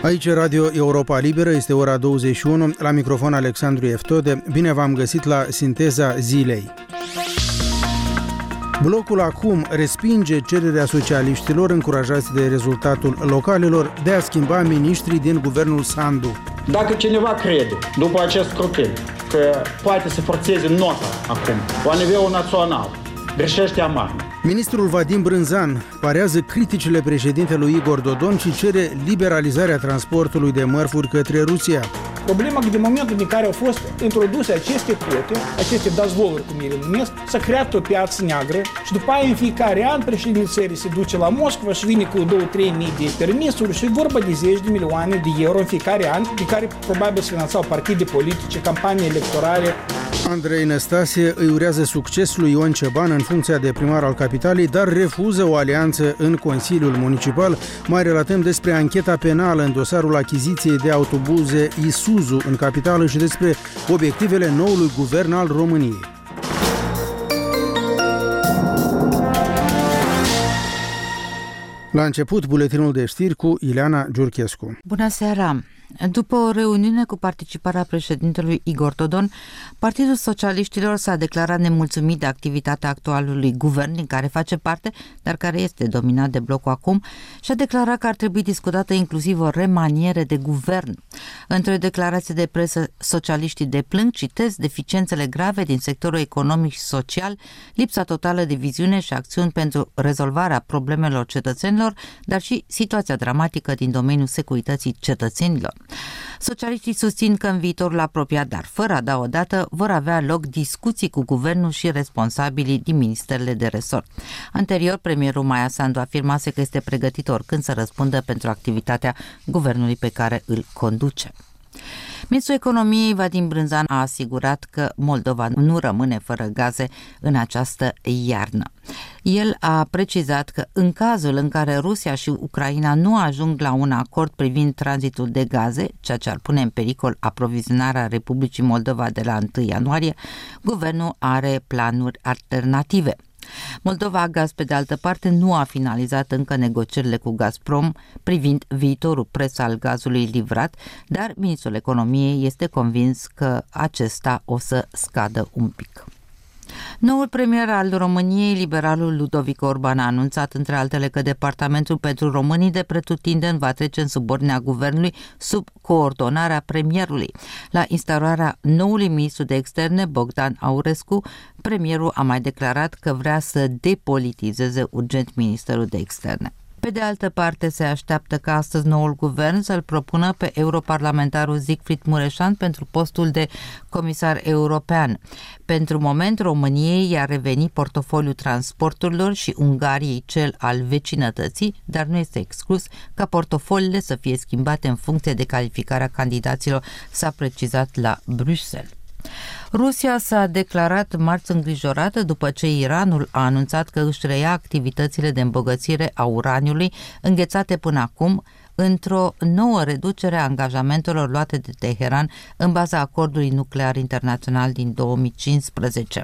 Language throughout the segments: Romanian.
Aici Radio Europa Liberă, este ora 21, la microfon Alexandru Eftode. Bine v-am găsit la Sinteza Zilei. Blocul acum respinge cererea socialiștilor încurajați de rezultatul localelor de a schimba miniștrii din guvernul Sandu. Dacă cineva crede, după acest scrutin, că poate să forțeze nota acum, la nivelul național, greșește amarnic. Ministrul Vadim Brânzan parează criticile președintelui Igor Dodon și cere liberalizarea transportului de mărfuri către Rusia. Problema că din momentul în care au fost introduse aceste cote, aceste dazvoluri, cum ele numesc, s-a creat o piață neagră și după aia în fiecare an președintele țării se duce la Moscova și vine cu 2-3 mii de permisuri și vorba de 10 de milioane de euro în fiecare an, de care probabil se finanțau partide politice, campanii electorale. Andrei Năstase îi urează succes lui Ion Ceban în funcția de primar al capitalei, dar refuză o alianță în Consiliul Municipal. Mai relatăm despre ancheta penală în dosarul achiziției de autobuze Isuzu în capitală și despre obiectivele noului guvern al României. La început, buletinul de știri cu Ileana Giurchescu. Bună seara! După o reuniune cu participarea președintelui Igor Dodon, Partidul Socialiștilor s-a declarat nemulțumit de activitatea actualului guvern din care face parte, dar care este dominat de blocul acum, și a declarat că ar trebui discutată inclusiv o remaniere de guvern. Într-o declarație de presă, socialiștii deplâng, citesc, deficiențele grave din sectorul economic și social, lipsa totală de viziune și acțiuni pentru rezolvarea problemelor cetățenilor, dar și situația dramatică din domeniul securității cetățenilor. Socialiștii susțin că în viitorul apropiat, dar fără a da o dată, vor avea loc discuții cu guvernul și responsabilii din ministerele de resort. Anterior, premierul Maia Sandu afirmase că este pregătit oricând să răspundă pentru activitatea guvernului pe care îl conduce. Ministrul Economiei Vadim Brânzan a asigurat că Moldova nu rămâne fără gaze în această iarnă. El a precizat că în cazul în care Rusia și Ucraina nu ajung la un acord privind tranzitul de gaze, ceea ce ar pune în pericol aprovizionarea Republicii Moldova de la 1 ianuarie, guvernul are planuri alternative. Moldova Gaz, pe de altă parte, nu a finalizat încă negocierile cu Gazprom privind viitorul preț al gazului livrat, dar ministrul economiei este convins că acesta o să scadă un pic. Noul premier al României, liberalul Ludovic Orban, a anunțat între altele că Departamentul pentru Românii de pretutindeni va trece în subordinea guvernului sub coordonarea premierului. La instaurarea noului ministru de externe, Bogdan Aurescu, premierul a mai declarat că vrea să depolitizeze urgent Ministerul de Externe. Pe de altă parte, se așteaptă ca astăzi noul guvern să-l propună pe europarlamentarul Siegfried Mureșan pentru postul de comisar european. Pentru moment, României i-a revenit portofoliul transporturilor și Ungariei cel al vecinătății, dar nu este exclus ca portofoliile să fie schimbate în funcție de calificarea candidaților, s-a precizat la Bruxelles. Rusia s-a declarat marți îngrijorată după ce Iranul a anunțat că își reia activitățile de îmbogățire a uraniului înghețate până acum într-o nouă reducere a angajamentelor luate de Teheran în baza acordului nuclear internațional din 2015.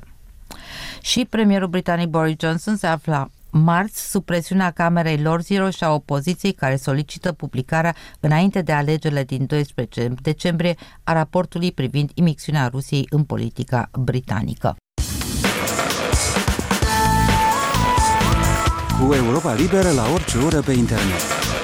Și premierul britanic Boris Johnson se află marți sub presiunea Camerei Lorzilor și a opoziției care solicită publicarea înainte de alegerile din 12 decembrie a raportului privind imixtiunea Rusiei în politica britanică. Cu Europa Liberă la orice oră pe internet.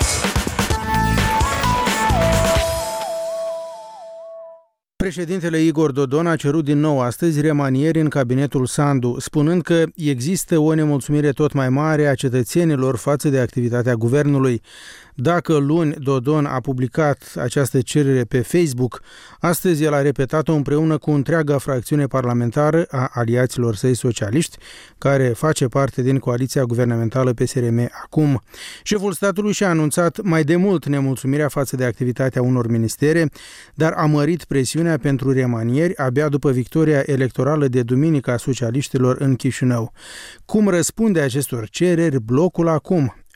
Președintele Igor Dodon a cerut din nou astăzi remanieri în cabinetul Sandu, spunând că există o nemulțumire tot mai mare a cetățenilor față de activitatea guvernului. Dacă luni Dodon a publicat această cerere pe Facebook, astăzi el a repetat-o împreună cu întreaga fracțiune parlamentară a aliaților săi socialiști, care face parte din coaliția guvernamentală PSRM acum. Șeful statului și-a anunțat mai de mult nemulțumirea față de activitatea unor ministere, dar a mărit presiunea pentru remanieri abia după victoria electorală de duminică a socialiștilor în Chișinău. Cum răspunde acestor cereri blocul acum?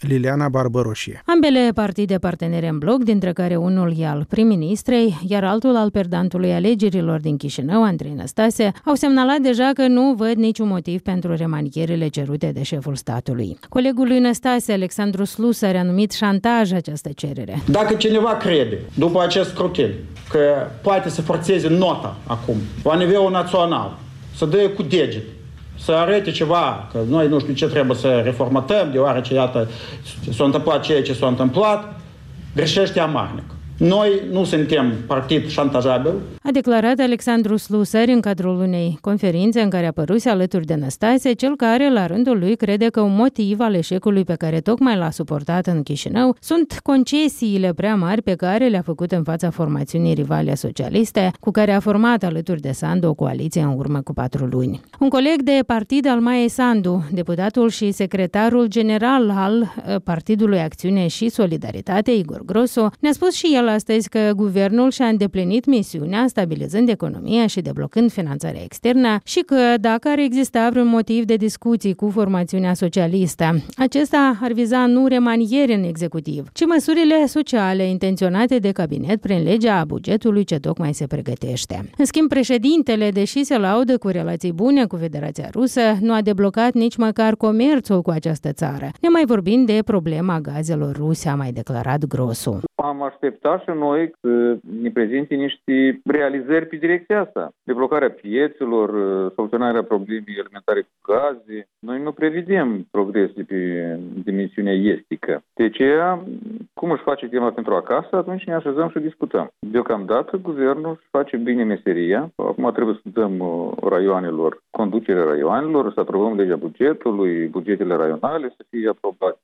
Liliana Barbăroșie. Ambele partide partenere în bloc, dintre care unul e al prim-ministrei, iar altul al perdantului alegerilor din Chișinău, Andrei Năstase, au semnalat deja că nu văd niciun motiv pentru remanierele cerute de șeful statului. Colegul lui Năstase, Alexandru Slusar, a numit șantaj această cerere. Dacă cineva crede, după acest scrutin, că poate să forțeze nota acum, la nivelul național, să dea cu deget, să arate ceva, că noi nu știu ce trebuie să reformatăm, deoarece, iată, s-a întâmplat ceea ce s-a întâmplat, greșește amarnic. Noi nu suntem partid șantajabil. A declarat Alexandru Slusar în cadrul unei conferințe în care a apăruse alături de Năstase, cel care, la rândul lui, crede că un motiv al eșecului pe care tocmai l-a suportat în Chișinău sunt concesiile prea mari pe care le-a făcut în fața formațiunii rivale socialiste, cu care a format alături de Sandu o coaliție în urmă cu 4 luni. Un coleg de partid al Maiei Sandu, deputatul și secretarul general al Partidului Acțiune și Solidaritate, Igor Grosu, ne-a spus și el astăzi că guvernul și-a îndeplinit misiunea stabilizând economia și deblocând finanțarea externă și că dacă ar exista vreun motiv de discuții cu formațiunea socialistă, acesta ar viza nu remanieri în executiv, ci măsurile sociale intenționate de cabinet prin legea bugetului ce tocmai se pregătește. În schimb, președintele, deși se laudă cu relații bune cu Federația Rusă, nu a deblocat nici măcar comerțul cu această țară, nemai vorbind de problema gazelor ruse, a mai declarat Grosu. Am așteptat și noi să ne prezinte niște realizări pe direcția asta. Deblocarea piețelor, soluționarea problemei alimentare cu gaze. Noi nu prevedem progrese pe dimensiunea estică. De aceea, cum își face tema pentru acasă, atunci ne așezăm și discutăm. Deocamdată, guvernul își face bine meseria. Acum trebuie să dăm raioanelor, conducerea raioanelor, să aprobăm legea bugetului, bugetele raionale să fie aprobate.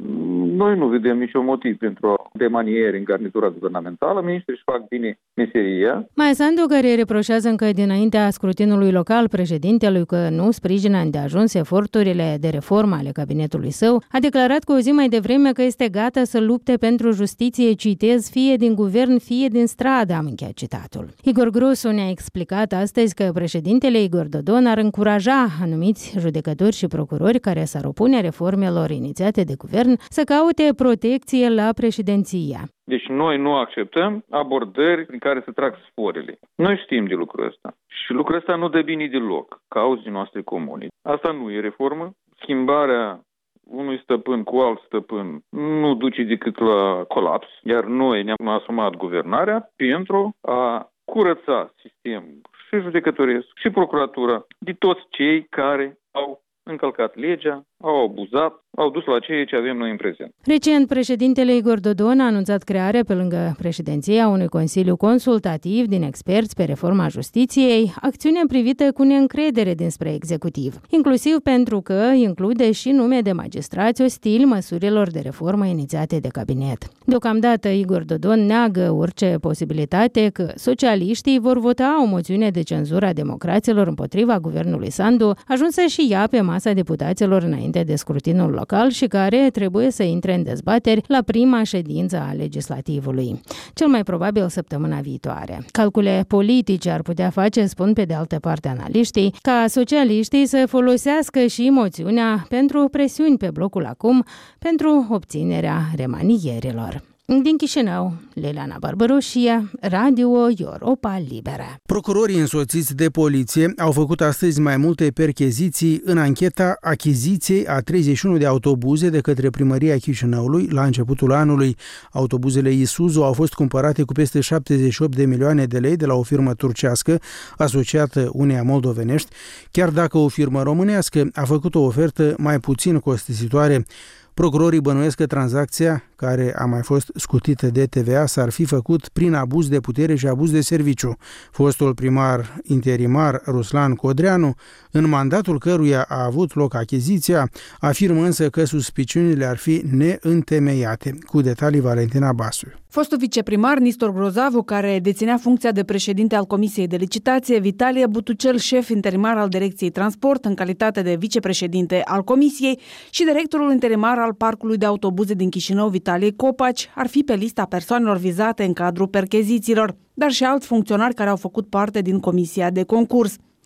Noi nu vedem niciun motiv pentru remanieri în garnitura guvernamentală. Ministrii își fac bine meseria. Maiea Sandu, care reproșează încă dinaintea scrutinului local președintelui că nu sprijină îndeajuns eforturile de reformă ale cabinetului său, a declarat cu o zi mai devreme că este gata să lupte pentru justiție, citez, fie din guvern, fie din stradă, am încheiat citatul. Igor Grosu ne-a explicat astăzi că președintele Igor Dodon ar încuraja anumiți judecători și procurori care s-ar opune reformelor inițiate de guvern să caute protecție la președinție. Deci noi nu acceptăm abordări prin care să trag sporile. Noi știm de lucrul ăsta. Și lucrul ăsta nu dă bine deloc cauzii noastre comune. Asta nu e reformă. Schimbarea unui stăpân cu alt stăpân nu duce decât la colaps. Iar noi ne-am asumat guvernarea pentru a curăța sistemul și judecătoresc și procuratura de toți cei care au încălcat legea, au abuzat, au dus la ceea ce avem noi în prezent. Recent, președintele Igor Dodon a anunțat crearea, pe lângă președinția, unui consiliu consultativ din experți pe reforma justiției, acțiune privită cu neîncredere dinspre executiv, inclusiv pentru că include și nume de magistrați ostili măsurilor de reformă inițiate de cabinet. Deocamdată, Igor Dodon neagă orice posibilitate că socialiștii vor vota o moțiune de cenzură a democraților împotriva guvernului Sandu, ajunsă și ea pe masa deputaților înainte de scrutinul local și care trebuie să intre în dezbateri la prima ședință a legislativului, cel mai probabil săptămâna viitoare. Calcule politice ar putea face, spun pe de altă parte analiștii, ca socialiștii să folosească și moțiunea pentru presiuni pe blocul acum pentru obținerea remanierilor. Din Chișinău, Liliana Barbăroșie, Radio Europa Liberă. Procurorii însoțiți de poliție au făcut astăzi mai multe percheziții în ancheta achiziției a 31 de autobuze de către Primăria Chișinăului la începutul anului. Autobuzele Isuzu au fost cumpărate cu peste 78 de milioane de lei de la o firmă turcească asociată uneia moldovenești, chiar dacă o firmă românească a făcut o ofertă mai puțin costisitoare. Procurorii bănuiesc că tranzacția, care a mai fost scutită de TVA, s-ar fi făcut prin abuz de putere și abuz de serviciu. Fostul primar interimar Ruslan Codreanu, în mandatul căruia a avut loc achiziția, afirmă însă că suspiciunile ar fi neîntemeiate. Cu detalii Valentina Basu. Fostul viceprimar Nistor Grozavu, care deținea funcția de președinte al Comisiei de Licitație, Vitalie Butucel, șef interimar al Direcției Transport în calitate de vicepreședinte al Comisiei și directorul interimar al Parcului de Autobuze din Chișinău, Vitalie Copaci, ar fi pe lista persoanelor vizate în cadrul perchezițiilor, dar și alți funcționari care au făcut parte din Comisia de Concurs.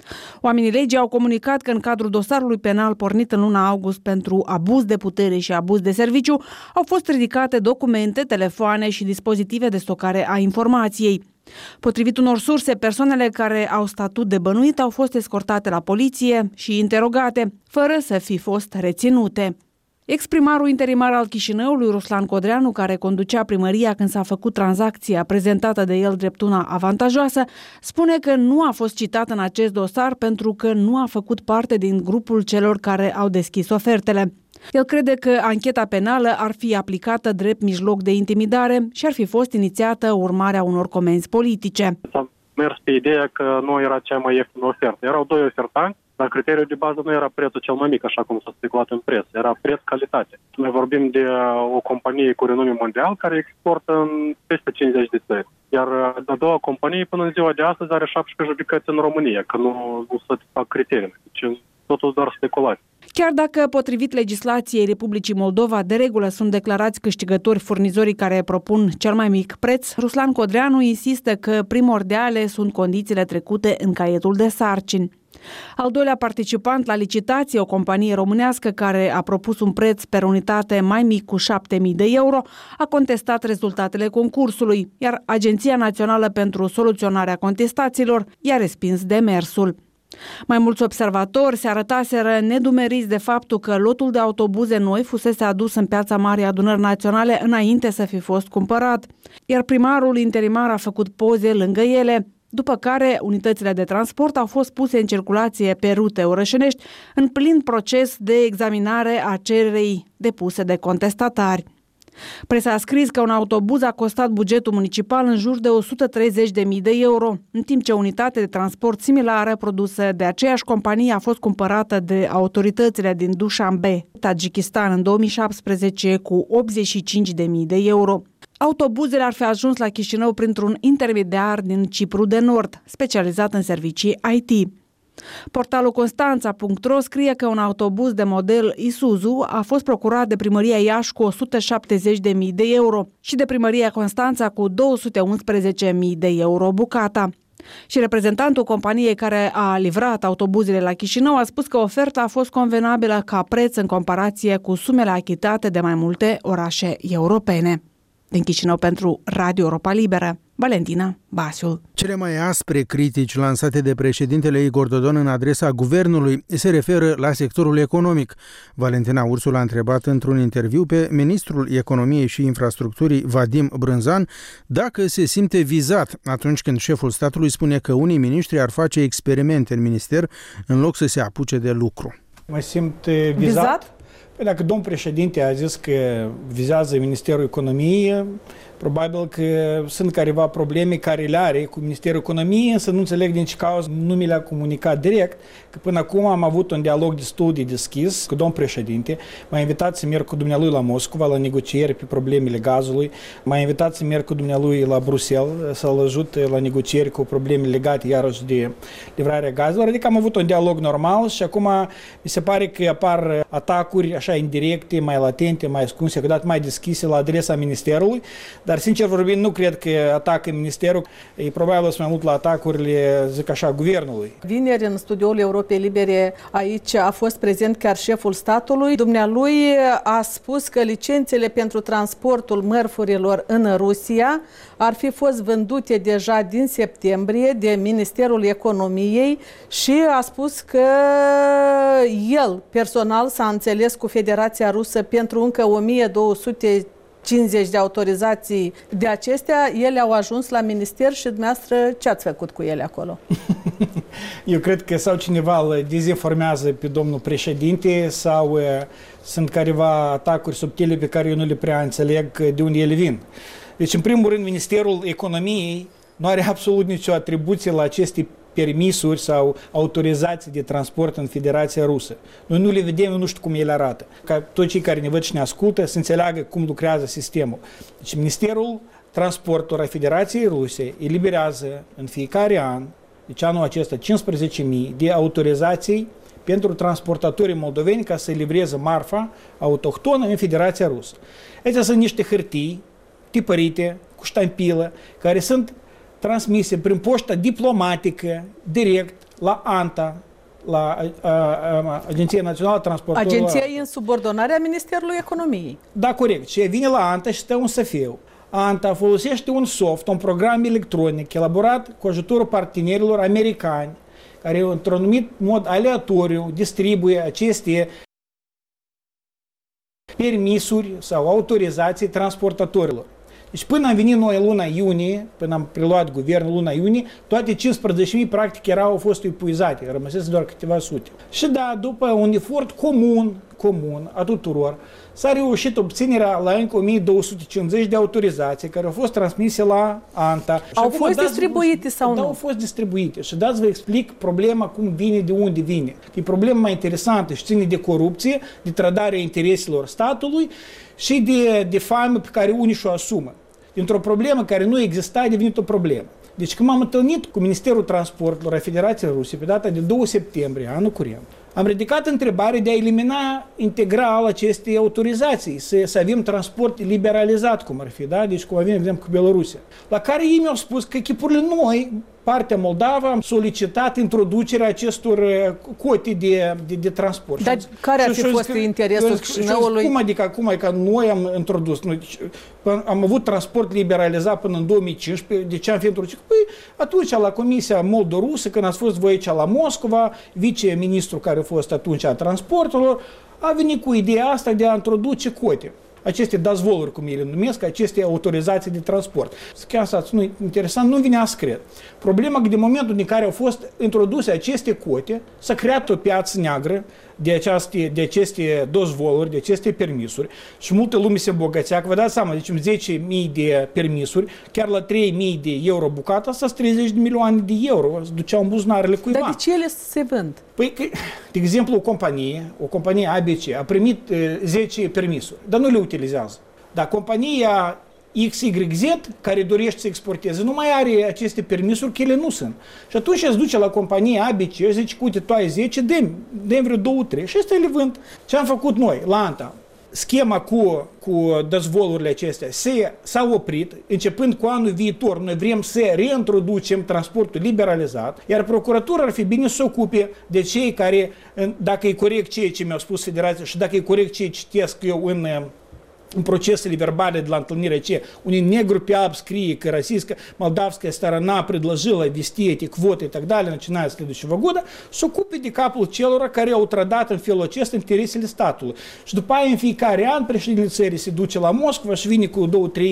Oamenii legii au comunicat că în cadrul dosarului penal pornit în luna august pentru abuz de putere și abuz de serviciu au fost ridicate documente, telefoane și dispozitive de stocare a informației. Potrivit unor surse, persoanele care au statut de bănuit au fost escortate la poliție și interogate, fără să fi fost reținute. Ex-primarul interimar al Chișinăului, Ruslan Codreanu, care conducea primăria când s-a făcut tranzacția prezentată de el drept una avantajoasă, spune că nu a fost citat în acest dosar pentru că nu a făcut parte din grupul celor care au deschis ofertele. El crede că ancheta penală ar fi aplicată drept mijloc de intimidare și ar fi fost inițiată urmarea unor comenzi politice. S-a mers pe ideea că nu era cea mai ieftină ofertă. Erau doi ofertanți, dar criteriul de bază nu era prețul cel mai mic, așa cum s-a speculat în presă. Era preț-calitate. Noi vorbim de o companie cu renume mondial care exportă în peste 50 de țări. Iar a doua companie până în ziua de astăzi are 17 judecăți în România, că nu satisfac criteriile. Deci totul doar speculații. Chiar dacă, potrivit legislației Republicii Moldova, de regulă sunt declarați câștigători furnizorii care propun cel mai mic preț, Ruslan Codreanu insistă că primordiale sunt condițiile trecute în caietul de sarcini. Al doilea participant la licitație, o companie românească care a propus un preț per unitate mai mic cu 7.000 de euro, a contestat rezultatele concursului, iar Agenția Națională pentru Soluționarea Contestațiilor i-a respins demersul. Mai mulți observatori se arătaseră nedumeriți de faptul că lotul de autobuze noi fusese adus în Piața Marii Adunări Naționale înainte să fi fost cumpărat, iar primarul interimar a făcut poze lângă ele, după care unitățile de transport au fost puse în circulație pe rute orășenești în plin proces de examinare a cererei depuse de contestatari. Presa a scris că un autobuz a costat bugetul municipal în jur de 130.000 de euro, în timp ce o unitate de transport similară produsă de aceeași companie a fost cumpărată de autoritățile din Dushanbe, Tajikistan, în 2017 cu 85.000 de euro. Autobuzele ar fi ajuns la Chișinău printr-un intermediar din Cipru de Nord, specializat în servicii IT. Portalul Constanța.ro scrie că un autobuz de model Isuzu a fost procurat de primăria Iași cu 170.000 de euro și de primăria Constanța cu 211.000 de euro bucata. Și reprezentantul companiei care a livrat autobuzele la Chișinău a spus că oferta a fost convenabilă ca preț în comparație cu sumele achitate de mai multe orașe europene. Din Chișinău pentru Radio Europa Liberă, Valentina Basiul. Cele mai aspre critici lansate de președintele Igor Dodon în adresa guvernului se referă la sectorul economic. Valentina Ursul a întrebat într-un interviu pe ministrul Economiei și Infrastructurii, Vadim Brânzan, dacă se simte vizat atunci când șeful statului spune că unii miniștri ar face experimente în minister în loc să se apuce de lucru. Mă simt vizat? Dacă domnul președinte a zis că vizează Ministerul Economiei, probabil că sunt careva probleme care le are cu Ministerul Economiei, însă nu înțeleg din ce cauză nu mi le-a comunicat direct, că până acum am avut un dialog destul de deschis cu domnul președinte. M-a invitat să merg cu dumnealui la Moscova, la negocieri pe problemele gazului, m-a invitat să merg cu dumnealui la Bruxelles, să-l ajut la negocieri cu probleme legate iarăși de livrarea gazelor. Adică am avut un dialog normal și acum mi se pare că apar atacuri așa indirecte, mai latente, mai ascunse, câteodată mai deschise la adresa Ministerului. Dar, sincer vorbind, nu cred că atacă ministerul. E probabil să mai mult la atacurile, zic așa, guvernului. Vineri, în studioul Europei Libere, aici a fost prezent chiar șeful statului. Dumnealui a spus că licențele pentru transportul mărfurilor în Rusia ar fi fost vândute deja din septembrie de Ministerul Economiei și a spus că el personal s-a înțeles cu Federația Rusă pentru încă 1250 de autorizații de acestea, ele au ajuns la minister și dumneavoastră ce ați făcut cu ele acolo? Eu cred că sau cineva îl dezinformează pe domnul președinte sau sunt careva atacuri subtile pe care eu nu le prea înțeleg de unde ele vin. Deci, în primul rând, Ministerul Economiei nu are absolut nicio atribuție la aceste permisuri sau autorizații de transport în Federația Rusă. Noi nu le vedem, nu știu cum ele arată. Ca toți cei care ne văd și ne ascultă să înțeleagă cum lucrează sistemul. Deci Ministerul Transportului a Federației Ruse eliberează în fiecare an, deci anul acesta, 15.000 de autorizații pentru transportatorii moldoveni ca să livreze marfa autohtonă în Federația Rusă. Acestea sunt niște hârtii tipărite, cu ștampilă, care sunt transmise prin poștă diplomatică, direct, la ANTA, la Agenția Națională Transporturilor. Agenția e în subordonarea Ministerului Economiei. Da, corect. Și vine la ANTA și stă un săfiu. ANTA folosește un soft, un program electronic elaborat cu ajutorul partenerilor americani, care într-un anumit mod aleatoriu distribuie aceste permisuri sau autorizații transportatorilor. Deci până am venit noi în luna iunie, până am preluat guvernul luna iunie, toate 15.000 practic au fost epuizate, rămăsese doar câteva sute. Și da, după un efort comun a tuturor, s-a reușit obținerea la încă 1250 de autorizații care au fost transmise la ANTA. Au fost distribuite sau nu? Da, au fost distribuite. Și dați vă explic problema cum vine, de unde vine. E problema mai interesantă și ține de corupție, de trădarea intereselor statului și de faimă pe care unii și-o asumă. Dintr-o problemă care nu exista, a devenit o problemă. Deci când m-am întâlnit cu Ministerul Transporturilor a Federației Rusiei pe data de 2 septembrie, anul curent, am ridicat întrebarea de a elimina integral aceste autorizații, să avem transport liberalizat, cum ar fi, da? Deci cum avem, exemplu, cu Belarusia. La care ei mi-au spus că echipurile noi, partea Moldova, am solicitat introducerea acestor cote de transport. Dar care ar fi fost interesul Chișinăului? Cum adică noi am introdus? Am avut transport liberalizat până în 2015. De ce am fi introdus? Păi atunci la Comisia Moldo-Rusă, când ați fost voi aici la Moscova, viceministrul care a fost atunci a transporturilor, a venit cu ideea asta de a introduce cote. Aceste dazvoluri, cum ele numesc, aceste autorizații de transport. Chiar stați, nu, interesant, nu vine să cred. Problema că de momentul în care au fost introduse aceste cote, s-a creat o piață neagră de aceste dozvoluri, de aceste permisuri și multă lume se îmbogățea, că vă dați seama, deci 10.000 de permisuri, chiar la 3.000 de euro bucata, asta 30 de milioane de euro, se duceau în buzunarele cuiva. Dar de ce ele se vând? Păi, de exemplu, o companie ABC a primit 10 permisuri, dar nu le utilizează. Dar compania XYZ, care dorește să exporteze, nu mai are aceste permisuri, că ele nu sunt. Și atunci se duce la compania ABC și zice, uite, tu ai 10, dăm vreo 2-3 și astea le vând. Ce am făcut noi la ANTA? Schema cu dezvolurile acestea s-a oprit, începând cu anul viitor, noi vrem să reintroducem transportul liberalizat, iar procuratura ar fi bine să se ocupe de cei care, dacă e corect ceea ce mi-au spus Federația și dacă e corect ceea ce citesc eu în procesele verbale de la întâlnire ce unii negru pe alb scrie că российская молдавская сторона предложила ввести эти квоты и так далее, начиная с следующего года, să ocupe de capul celor care au trădat în felul acesta interesele statului. Și după aia, în fiecare an, președintele țării se duce la Moscova și vine cu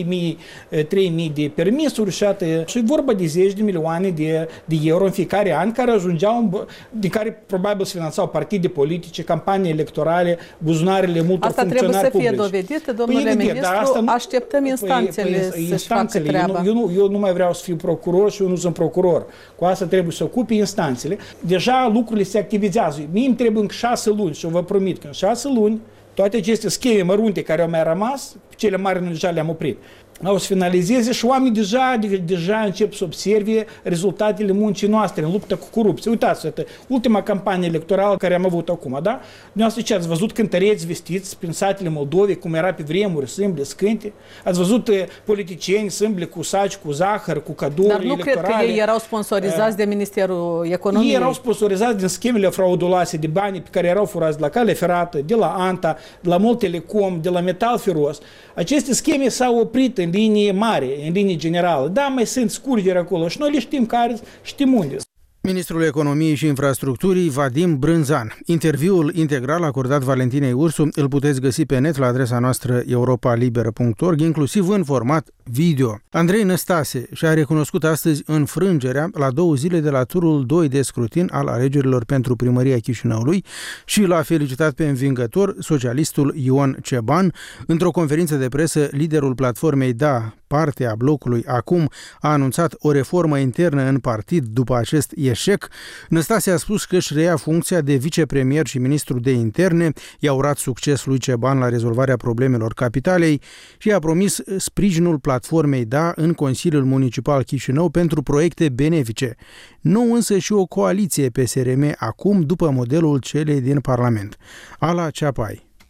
2-3.000 de permisuri și e vorba de 10 de milioane de euro în fiecare an care ajungeau, din care probabil se finanțau partide politice, campanii electorale, buzunarele multor funcționari publici. Asta trebuie să fie dovedită, domnule ministru, așteptăm instanțele să-și facă treaba. Eu nu mai vreau să fiu procuror și eu nu sunt procuror. Cu asta trebuie să ocupe instanțele. Deja lucrurile se activizează. Mie îmi trebuie încă 6 luni și eu vă promit că în 6 luni toate aceste scheme mărunte care au mai rămas, cele mari noi deja le-am oprit, au să finalizeze și oamenii deja încep să observe rezultatele muncii noastre în luptă cu corupție. Uitați, ultima campanie electorală care am avut acum, da? Dumneavoastră ce ați văzut cântăreți vestiți prin satele Moldovei, cum era pe vremuri, sâmble, scânte? Ați văzut politicieni, sâmble cu saci, cu zahăr, cu cadouri electorale? Dar nu cred că ei erau sponsorizați de Ministerul Economiei? Ei erau sponsorizați din schemele frauduloase de bani pe care erau furați de la Cale Ferată, de la ANTA, de la Moltelecom, de la Metal Feros. Aceste scheme s-au oprit în linie mare, în linie generală. Da, mai sunt scurgeri acolo și noi le știm care, știm unde. Ministrul Economiei și Infrastructurii, Vadim Brânzan. Interviul integral acordat Valentinei Ursu îl puteți găsi pe net la adresa noastră europalibera.org, inclusiv în format video. Andrei Năstase și-a recunoscut astăzi înfrângerea la 2 zile de la turul 2 de scrutin al alegerilor pentru primăria Chișinăului și l-a felicitat pe învingător, socialistul Ion Ceban. Într-o conferință de presă, liderul platformei Da, partea blocului Acum, a anunțat o reformă internă în partid după acest eșec. Năstase a spus că își reia funcția de vicepremier și ministru de interne, i-a urat succes lui Ceban la rezolvarea problemelor capitalei și a promis sprijinul platformei Da în Consiliul Municipal Chișinău pentru proiecte benefice. Nou însă și o coaliție PSRM Acum după modelul celei din Parlament. Ala Ceapai.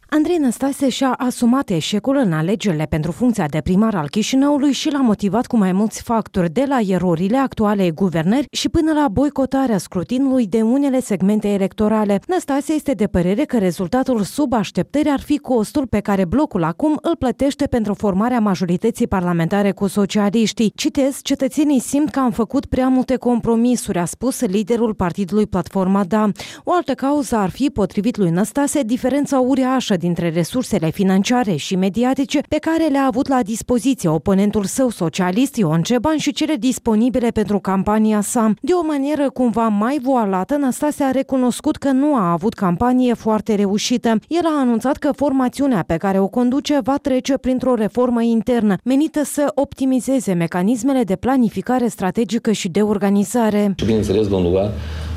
Andrei Năstase și-a asumat eșecul în alegerile pentru funcția de primar al Chișinăului și l-a motivat cu mai mulți factori, de la erorile actualei guvernări și până la boicotarea scrutinului de unele segmente electorale. Năstase este de părere că rezultatul sub așteptări ar fi costul pe care blocul acum îl plătește pentru formarea majorității parlamentare cu socialiștii. Citez, cetățenii simt că am făcut prea multe compromisuri, a spus liderul partidului Platforma Da. O altă cauză ar fi, potrivit lui Năstase, diferența uriașă dintre resursele financiare și mediatice pe care le-a avut la dispoziție oponentul său socialist Ion Ceban și cele disponibile pentru campania sa. De o manieră cumva mai voalată, Năstase a recunoscut că nu a avut campanie foarte reușită. El a anunțat că formațiunea pe care o conduce va trece printr-o reformă internă, menită să optimizeze mecanismele de planificare strategică și de organizare. Și bineînțeles vom lua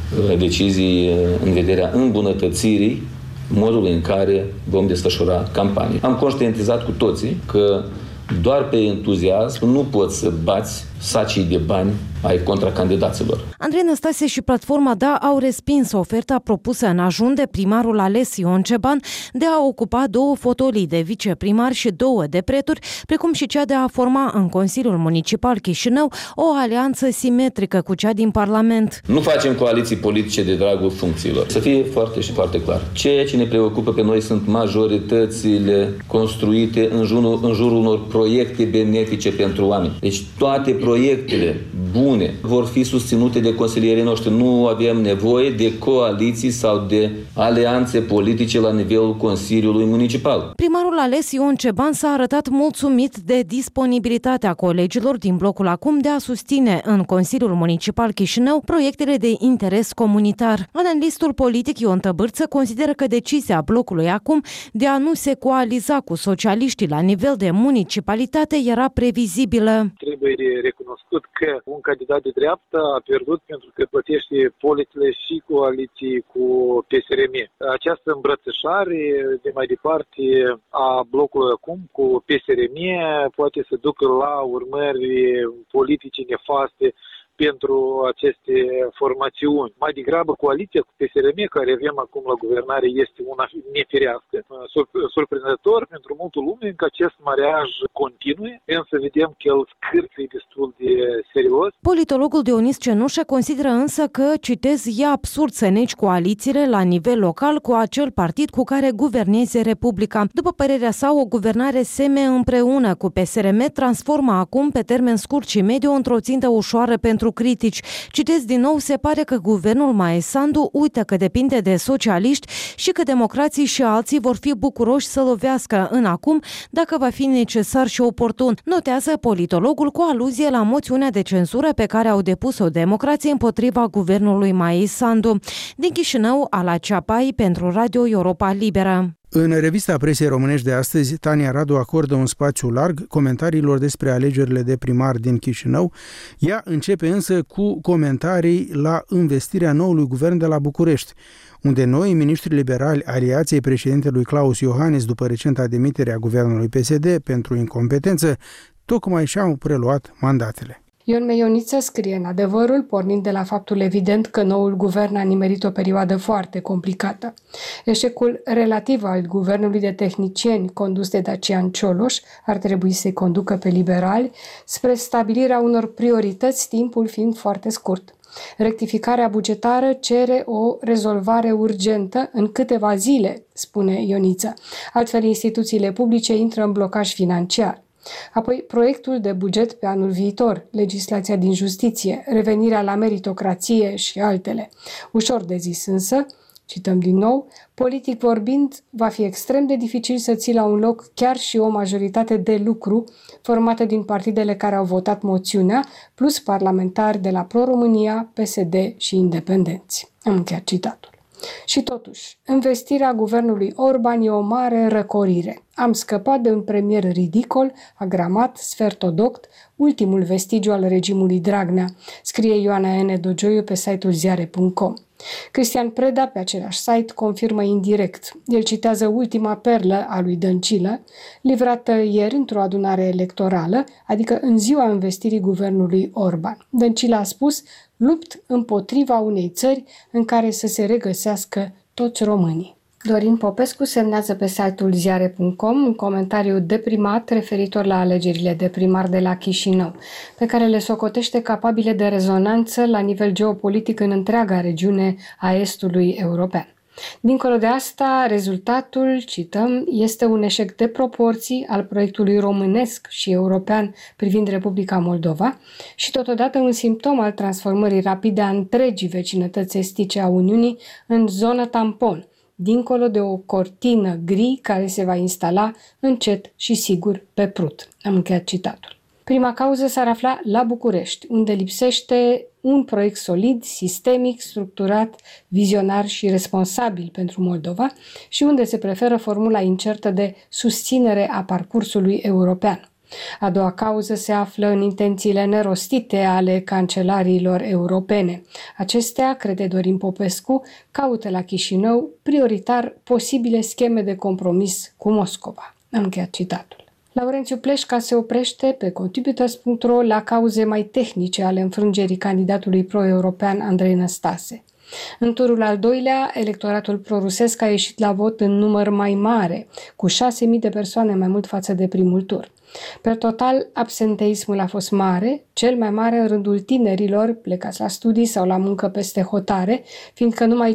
decizii în vederea îmbunătățirii modul în care vom desfășura campanii. Am conștientizat cu toții că doar pe entuziasm nu poți să bați sacii de bani ai contracandidaților. Andrei Năstase și Platforma Da au respins oferta propusă în ajun de primarul ales Ion Ceban de a ocupa 2 fotolii de viceprimar și 2 de preturi, precum și cea de a forma în Consiliul Municipal Chișinău o alianță simetrică cu cea din Parlament. Nu facem coaliții politice de dragul funcțiilor. Să fie foarte și foarte clar. Ceea ce ne preocupă pe noi sunt majoritățile construite în jurul unor proiecte benefice pentru oameni. Deci toate proiectele bune vor fi susținute de consilierii noștri. Nu avem nevoie de coaliții sau de alianțe politice la nivelul Consiliului Municipal. Primarul ales Ion Ceban s-a arătat mulțumit de disponibilitatea colegilor din blocul acum de a susține în Consiliul Municipal Chișinău proiectele de interes comunitar. Analistul politic Ion Tăbârță consideră că decizia blocului acum de a nu se coaliza cu socialiștii la nivel de municipalitate era previzibilă. Trebuie recunoscut că un candidat de dreapta a pierdut pentru că plătește polițele și coaliții cu PSRM. Această îmbrățișare de mai departe a blocului acum cu PSRM poate să ducă la urmări politice nefaste pentru aceste formațiuni. Mai degrabă, coaliția cu PSRM care avem acum la guvernare este una nefirească. Surprinzător pentru multă lume că acest mariaj continue, însă vedem că el scârție destul de serios. Politologul Dionis Cenușă consideră însă că, citez, e absurd să negi coalițiile la nivel local cu acel partid cu care guverneze Republica. După părerea sa, o guvernare SEME împreună cu PSRM transformă acum pe termen scurt și mediu într-o țintă ușoară pentru critici. Citez din nou, se pare că guvernul Maie Sandu uită că depinde de socialiști și că democrații și alții vor fi bucuroși să lovească în acum dacă va fi necesar și oportun, notează politologul cu aluzie la moțiunea de cenzură pe care au depus-o democrații împotriva guvernului Maie Sandu. Din Chișinău, Ala Ceapai pentru Radio Europa Liberă. În revista presei românești de astăzi, Tania Radu acordă un spațiu larg comentariilor despre alegerile de primar din Chișinău. Ea începe însă cu comentarii la învestirea noului guvern de la București, unde noi miniștri liberali aliației președintelui Claus Iohannis după recenta demitere a guvernului PSD pentru incompetență, tocmai și-au preluat mandatele. Ion Meioniță scrie în Adevărul, pornind de la faptul evident că noul guvern a nimerit o perioadă foarte complicată. Eșecul relativ al guvernului de tehnicieni condus de Dacian Cioloș ar trebui să-i conducă pe liberali spre stabilirea unor priorități, timpul fiind foarte scurt. Rectificarea bugetară cere o rezolvare urgentă în câteva zile, spune Ioniță. Altfel, instituțiile publice intră în blocaj financiar. Apoi, proiectul de buget pe anul viitor, legislația din justiție, revenirea la meritocrație și altele. Ușor de zis însă, cităm din nou, politic vorbind, va fi extrem de dificil să ții la un loc chiar și o majoritate de lucru formată din partidele care au votat moțiunea, plus parlamentari de la Pro-România, PSD și independenți. Am încheiat citatul. Și totuși, învestirea guvernului Orban e o mare răcorire. Am scăpat de un premier ridicol, agramat, sfertodoct, ultimul vestigiu al regimului Dragnea, scrie Ioana N. Dogioiu pe site-ul ziare.com. Cristian Preda, pe același site, confirmă indirect. El citează ultima perlă a lui Dăncilă, livrată ieri într-o adunare electorală, adică în ziua învestirii guvernului Orban. Dăncilă a spus: lupt împotriva unei țări în care să se regăsească toți românii. Dorin Popescu semnează pe site-ul ziare.com un comentariu deprimat referitor la alegerile de primar de la Chișinău, pe care le socotește capabile de rezonanță la nivel geopolitic în întreaga regiune a estului european. Dincolo de asta, rezultatul, cităm, este un eșec de proporții al proiectului românesc și european privind Republica Moldova și totodată un simptom al transformării rapide a întregii vecinătăți estice a Uniunii în zonă tampon, dincolo de o cortină gri care se va instala încet și sigur pe Prut. Am încheiat citatul. Prima cauză s-ar afla la București, unde lipsește un proiect solid, sistemic, structurat, vizionar și responsabil pentru Moldova și unde se preferă formula incertă de susținere a parcursului european. A doua cauză se află în intențiile nerostite ale cancelarilor europene. Acestea, crede Dorin Popescu, caută la Chișinău prioritar posibile scheme de compromis cu Moscova. Am încheiat citatul. Laurențiu Pleșca se oprește pe contributors.ro la cauze mai tehnice ale înfrângerii candidatului pro-european Andrei Năstase. În turul al doilea, electoratul prorusesc a ieșit la vot în număr mai mare, cu 6.000 de persoane mai mult față de primul tur. Per total, absenteismul a fost mare, cel mai mare în rândul tinerilor plecați la studii sau la muncă peste hotare, fiindcă numai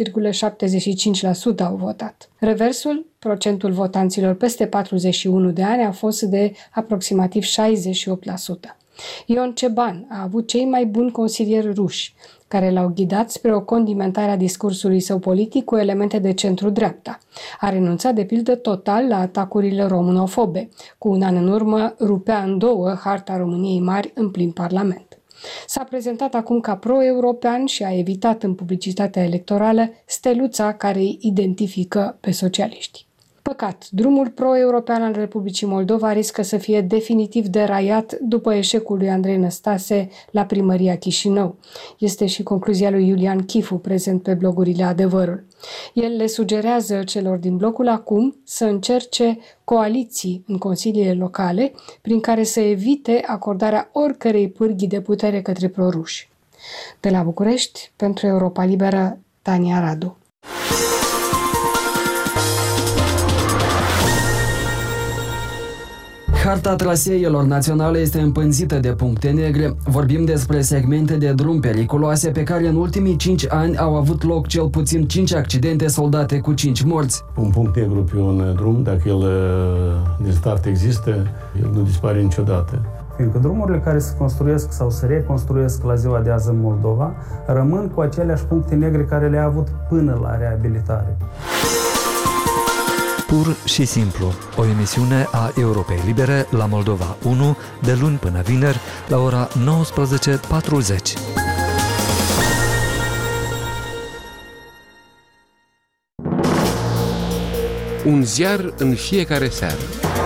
5,75% au votat. Reversul, procentul votanților peste 41 de ani a fost de aproximativ 68%. Ion Ceban a avut cei mai buni consilieri ruși, care l-au ghidat spre o condimentare a discursului său politic cu elemente de centru-dreapta. A renunțat de pildă total la atacurile românofobe. Cu un an în urmă rupea în două harta României Mari în plin Parlament. S-a prezentat acum ca pro-european și a evitat în publicitatea electorală steluța care îi identifică pe socialiști. Păcat, drumul pro-european al Republicii Moldova riscă să fie definitiv deraiat după eșecul lui Andrei Năstase la primăria Chișinău. Este și concluzia lui Iulian Chifu, prezent pe blogurile Adevărul. El le sugerează celor din blocul acum să încerce coaliții în consiliile locale prin care să evite acordarea oricărei pârghii de putere către proruși. De la București, pentru Europa Liberă, Tania Radu. Harta traseelor naționale este împânzită de puncte negre. Vorbim despre segmente de drum periculoase pe care în ultimii 5 ani au avut loc cel puțin 5 accidente soldate cu 5 morți. Un punct negru pe un drum, dacă el din start există, el nu dispare niciodată. Fiindcă drumurile care se construiesc sau se reconstruiesc la ziua de azi în Moldova rămân cu aceleași puncte negre care le-a avut până la reabilitare. Pur și simplu, o emisiune a Europei Libere la Moldova 1, de luni până vineri, la ora 19:40. Un ziar în fiecare seară.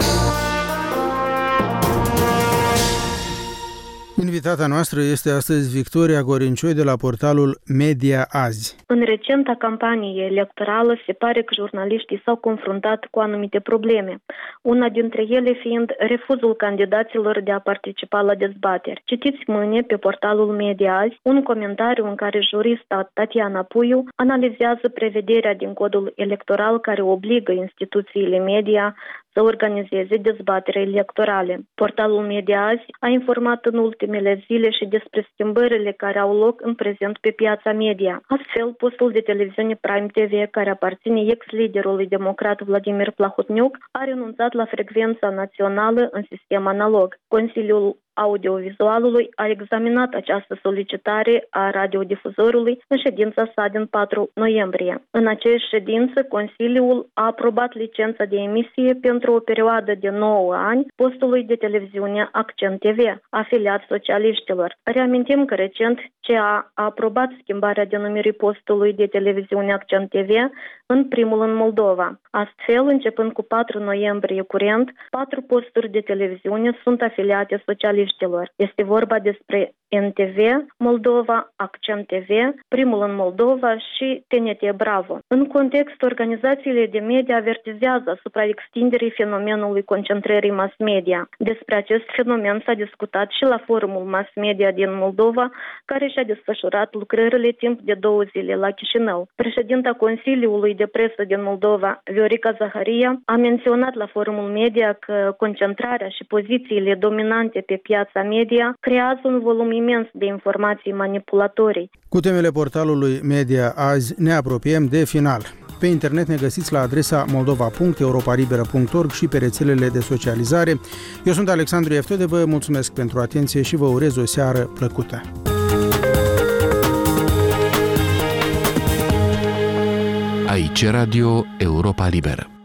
Invitata noastră este astăzi Victoria Gorincioi de la portalul Media Azi. În recenta campanie electorală se pare că jurnaliștii s-au confruntat cu anumite probleme, una dintre ele fiind refuzul candidaților de a participa la dezbateri. Citiți mâine pe portalul Media Azi un comentariu în care jurista Tatiana Puiu analizează prevederea din codul electoral care obligă instituțiile media să organizeze dezbatere electorale. Portalul Media Azi a informat în ultimele zile și despre schimbările care au loc în prezent pe piața media. Astfel, postul de televiziune Prime TV, care aparține ex-liderului democrat Vladimir Plahotniuc, a renunțat la frecvența națională în sistem analog. Consiliul Audiovizualului a examinat această solicitare a radiodifuzorului în ședința sa din 4 noiembrie. În aceeași ședință, Consiliul a aprobat licența de emisie pentru o perioadă de 9 ani postului de televiziune Accent TV, afiliat socialiștilor. Reamintim că recent CEA a aprobat schimbarea denumirii postului de televiziune Accent TV în primul în Moldova. Astfel, începând cu 4 noiembrie curent, 4 posturi de televiziune sunt afiliate socialiștilor. jurnaliștilor. Este vorba despre NTV Moldova, Accent TV, Primul în Moldova și TNT Bravo. În context, organizațiile de media avertizează asupra extinderii fenomenului concentrării mass media. Despre acest fenomen s-a discutat și la forumul mass media din Moldova, care și-a desfășurat lucrările timp de 2 zile la Chișinău. Președinta Consiliului de Presă din Moldova, Viorica Zaharia, a menționat la forumul media că concentrarea și pozițiile dominante pe piața media creează un volum imens de informații manipulatorii. Cu temele portalului Media azi ne apropiem de final. Pe internet ne găsiți la adresa moldova.europaribera.org și pe rețelele de socializare. Eu sunt Alexandru Eftode, vă mulțumesc pentru atenție și vă urez o seară plăcută. Aici Radio Europa Liberă.